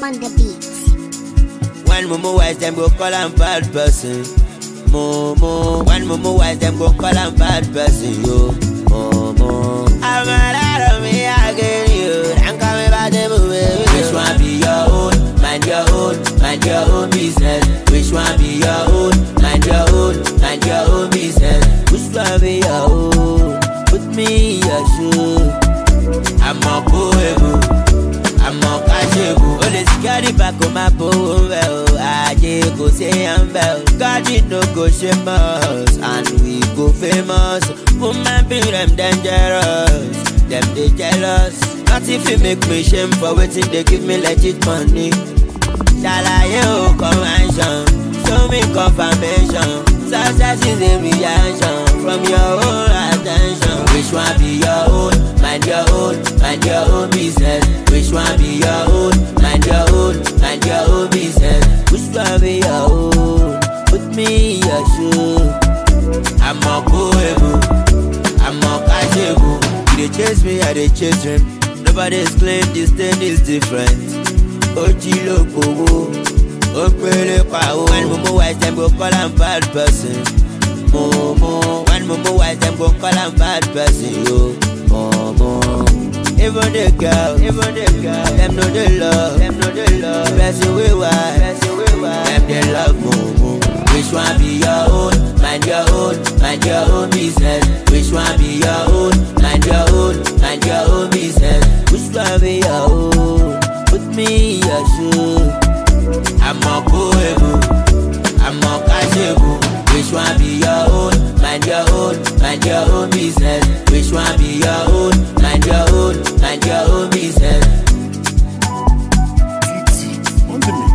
on the beat. When mumu wise, them go call am bad person. Mumu. When mumu wise, them go call am bad person. Yo, mumu. I'm a lot of me again, you. I'm coming back to move. Which one be your own? Mind your own. Mind your own business. Which one be your own? Mind your own. Mind your own business. Which one be your own? Put me in your shoe. I'm a poem. I'm a casual. Only security back on my bow. I go say I'm bell. God, you know, go shame us. And we go famous. Woman, be them dangerous. Them they jealous. Not if you make me shame for waiting, they give me legit money. Shall I convention? Show me confirmation. Success is a reaction from your own attention. Which one be your own? Mind your own. Mind your own business. Which one be your own? Mind your own. Mind your own business. Which one be your own? Put me in your shoe. I'm a poem. I'm a casual. You dey chase me, I dey chase him. Nobody's claim this thing is different. Ojilo Kowo, Opele Pao. When mumu wise, them go call am bad person. Mumu. When mumu wise, them go call am bad person. Yo, mumu. Even the girl, them know the love, Person we wise, them they love mumu. Which one be your own? Mind your own. Mind your own business. Which one be your own? Mind your own. Mind your own business. Which one be your own? Put me in your shoe. I'm a poem. I'm a casual. Which one be your own? Mind your own. Mind your own business. Which one be your own? Mind your own. Mind your own business. On the